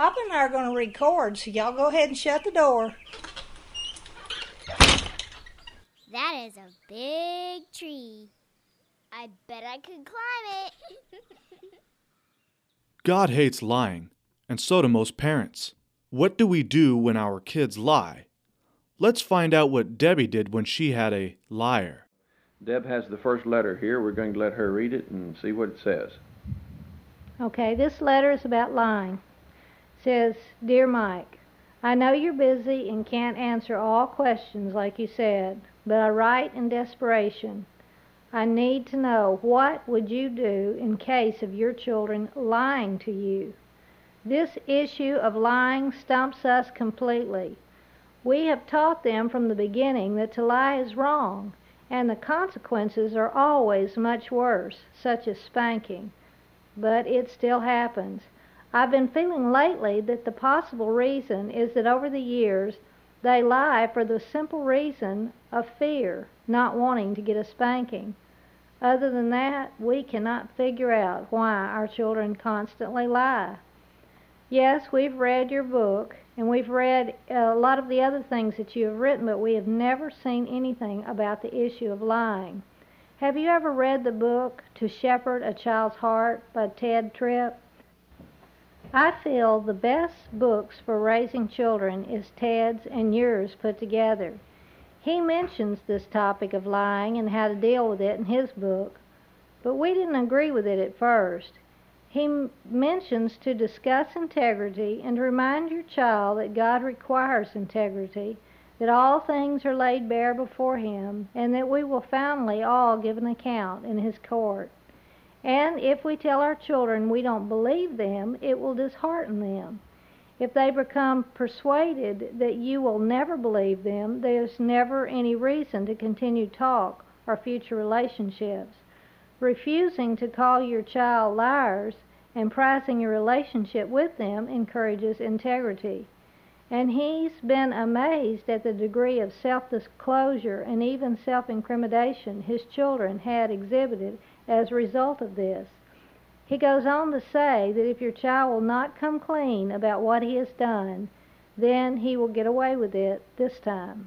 Papa and I are going to record, so y'all go ahead and shut the door. That is a big tree. I bet I could climb it. God hates lying, and so do most parents. What do we do when our kids lie? Let's find out what Debbie did when she had a liar. Deb has the first letter here. We're going to let her read it and see what it says. Okay, this letter is about lying. It says, Dear Mike, I know you're busy and can't answer all questions like you said, but I write in desperation. I need to know, what would you do in case of your children lying to you? This issue of lying stumps us completely. We have taught them from the beginning that to lie is wrong, and the consequences are always much worse, such as spanking. But it still happens. I've been feeling lately that the possible reason is that over the years they lie for the simple reason of fear, not wanting to get a spanking. Other than that, we cannot figure out why our children constantly lie. Yes, we've read your book, and we've read a lot of the other things that you have written, but we have never seen anything about the issue of lying. Have you ever read the book To Shepherd a Child's Heart by Ted Tripp? I feel the best books for raising children is Ted's and yours put together. He mentions this topic of lying and how to deal with it in his book, but we didn't agree with it at first. He mentions to discuss integrity and to remind your child that God requires integrity, that all things are laid bare before Him, and that we will finally all give an account in His court. And if we tell our children we don't believe them, it will dishearten them. If they become persuaded that you will never believe them, there's never any reason to continue talk or future relationships. Refusing to call your child liars and prizing your relationship with them encourages integrity. And he's been amazed at the degree of self-disclosure and even self-incrimination his children had exhibited as a result of this. He goes on to say that if your child will not come clean about what he has done, then he will get away with it this time.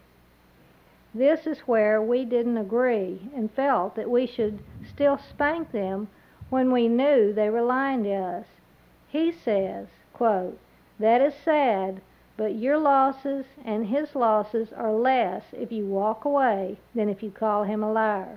This is where we didn't agree and felt that we should still spank them when we knew they were lying to us. He says, quote, that is sad, but your losses and his losses are less if you walk away than if you call him a liar.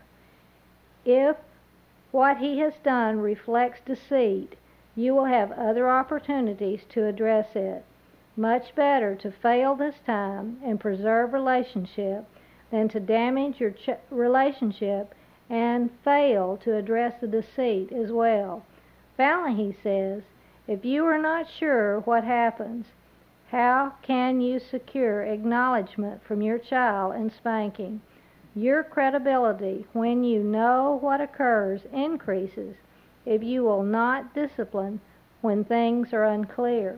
If what he has done reflects deceit, you will have other opportunities to address it. Much better to fail this time and preserve relationship than to damage your relationship and fail to address the deceit as well. Finally, he says, if you are not sure what happens, how can you secure acknowledgement from your child in spanking? Your credibility, when you know what occurs, increases if you will not discipline when things are unclear.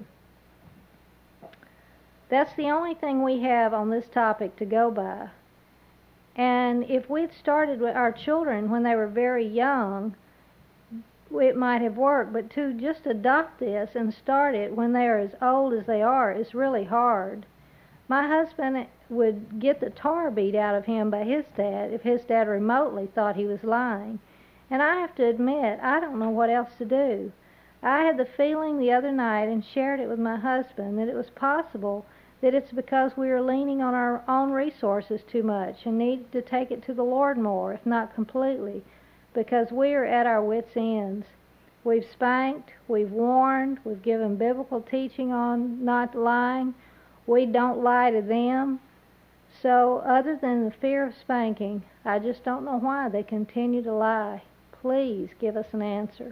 That's the only thing we have on this topic to go by. And if we'd started with our children when they were very young, it might have worked. But to just adopt this and start it when they are as old as they are is really hard. My husband would get the tar beat out of him by his dad if his dad remotely thought he was lying. And I have to admit, I don't know what else to do. I had the feeling the other night and shared it with my husband that it was possible that it's because we are leaning on our own resources too much and need to take it to the Lord more, if not completely, because we are at our wits' ends. We've spanked, we've warned, we've given biblical teaching on not lying. We don't lie to them. So other than the fear of spanking, I just don't know why they continue to lie. Please give us an answer.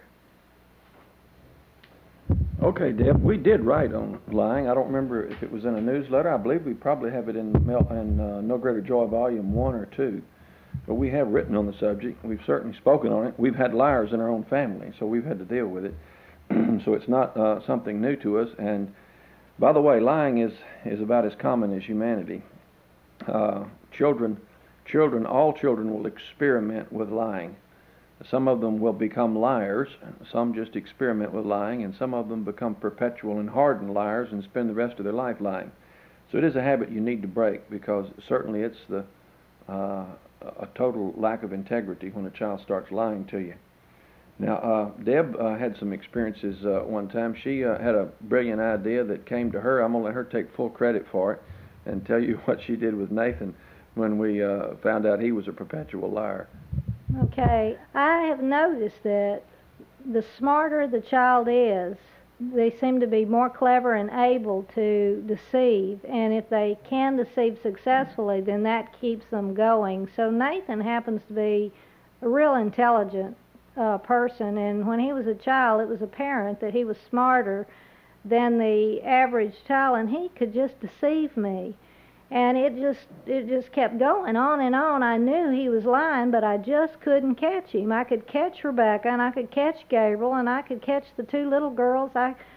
Okay, Deb, we did write on lying. I don't remember if it was in a newsletter. I believe we probably have it in No Greater Joy Volume 1 or 2. But we have written on the subject. We've certainly spoken on it. We've had liars in our own family, so we've had to deal with it. So it's not something new to us. And by the way, lying is about as common as humanity. All children will experiment with lying. Some of them will become liars, some just experiment with lying, and some of them become perpetual and hardened liars and spend the rest of their life lying. So it is a habit you need to break, because certainly it's a total lack of integrity when a child starts lying to you. Now, Deb had some experiences one time. She had a brilliant idea that came to her. I'm going to let her take full credit for it and tell you what she did with Nathan when we found out he was a perpetual liar. Okay, I have noticed that the smarter the child is, they seem to be more clever and able to deceive, and if they can deceive successfully, then that keeps them going. So Nathan happens to be a real intelligent person, and when he was a child, it was apparent that he was smarter than the average child, and he could just deceive me. And it just kept going on and on. I knew he was lying, but I just couldn't catch him. I could catch Rebecca, and I could catch Gabriel, and I could catch the two little girls.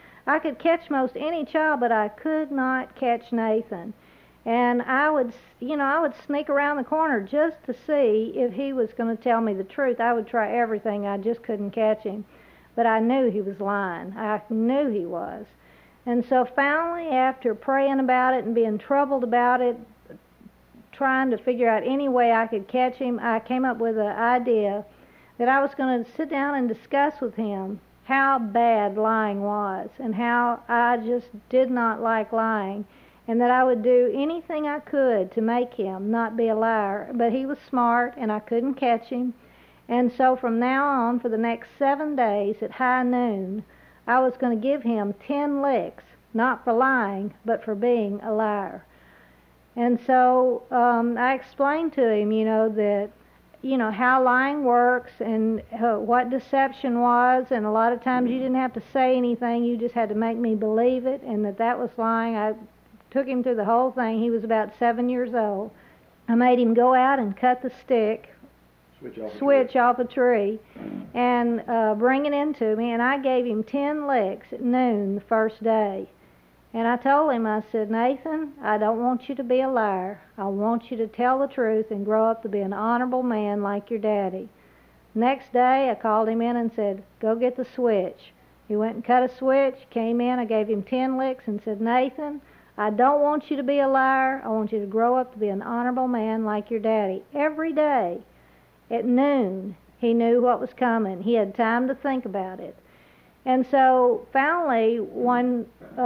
I could catch most any child, but I could not catch Nathan. And I would sneak around the corner just to see if he was going to tell me the truth. I would try everything. I just couldn't catch him. But I knew he was lying. I knew he was. And so finally, after praying about it and being troubled about it, trying to figure out any way I could catch him, I came up with an idea that I was going to sit down and discuss with him how bad lying was and how I just did not like lying, and that I would do anything I could to make him not be a liar. But he was smart, and I couldn't catch him. And so from now on, for the next 7 days at high noon, I was going to give him 10 licks, not for lying, but for being a liar. And so I explained to him, that, how lying works and what deception was, and a lot of times you didn't have to say anything, you just had to make me believe it, and that was lying. I took him through the whole thing. He was about 7 years old. I made him go out and cut the stick, switch off a tree, and bring it into me, and I gave him 10 licks at noon the first day. And I told him, I said, Nathan, I don't want you to be a liar. I want you to tell the truth and grow up to be an honorable man like your daddy. Next day, I called him in and said, go get the switch. He went and cut a switch, came in, I gave him 10 licks and said, Nathan, I don't want you to be a liar. I want you to grow up to be an honorable man like your daddy. Every day, at noon, he knew what was coming. He had time to think about it. And so finally, one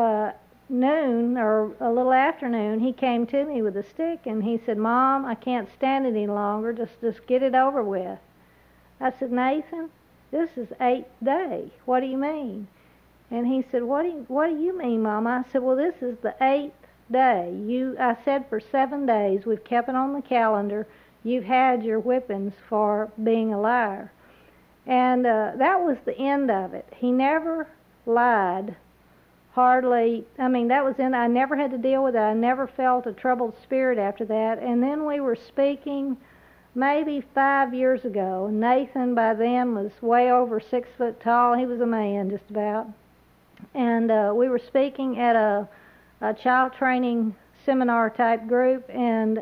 noon or a little afternoon, he came to me with a stick and he said, Mom, I can't stand it any longer. Just get it over with. I said, Nathan, this is 8th day. What do you mean? And he said, what do you mean, Mom? I said, well, this is the 8th day. I said for 7 days, we've kept it on the calendar. You've had your whippings for being a liar. And that was the end of it. He never lied, hardly. That was I never had to deal with it. I never felt a troubled spirit after that. And then we were speaking maybe 5 years ago. Nathan by then was way over 6 foot tall. He was a man just about. And we were speaking at a child training seminar type group, and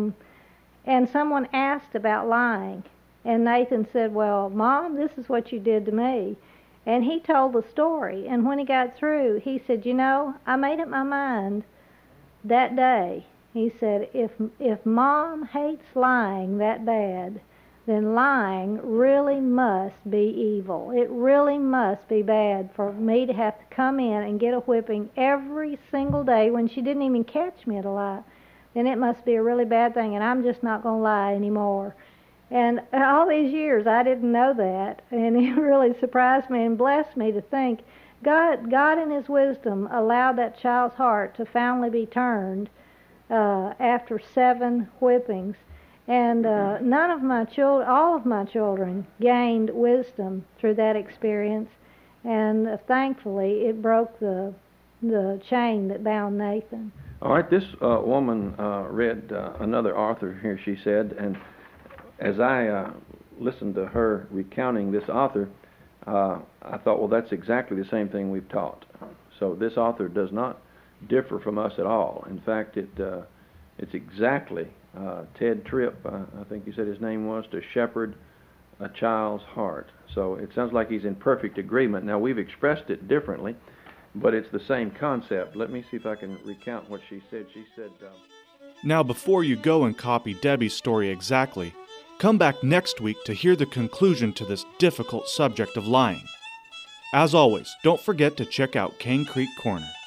someone asked about lying. And Nathan said, well, Mom, this is what you did to me. And he told the story. And when he got through, he said, I made up my mind that day. He said, if Mom hates lying that bad, then lying really must be evil. It really must be bad for me to have to come in and get a whipping every single day when she didn't even catch me at a lie. Then it must be a really bad thing, and I'm just not going to lie anymore. And all these years, I didn't know that, and it really surprised me and blessed me to think God in His wisdom allowed that child's heart to finally be turned after 7 whippings. And all of my children gained wisdom through that experience, and thankfully it broke the chain that bound Nathan. All right, this woman read another author here, she said, and as I listened to her recounting this author, I thought, well, that's exactly the same thing we've taught. So this author does not differ from us at all. In fact, it's exactly Ted Tripp, I think you said his name was, to shepherd a child's heart. So it sounds like he's in perfect agreement. Now, we've expressed it differently, but it's the same concept. Let me see if I can recount what she said. She said... Now, before you go and copy Debbie's story exactly, come back next week to hear the conclusion to this difficult subject of lying. As always, don't forget to check out Cane Creek Corner.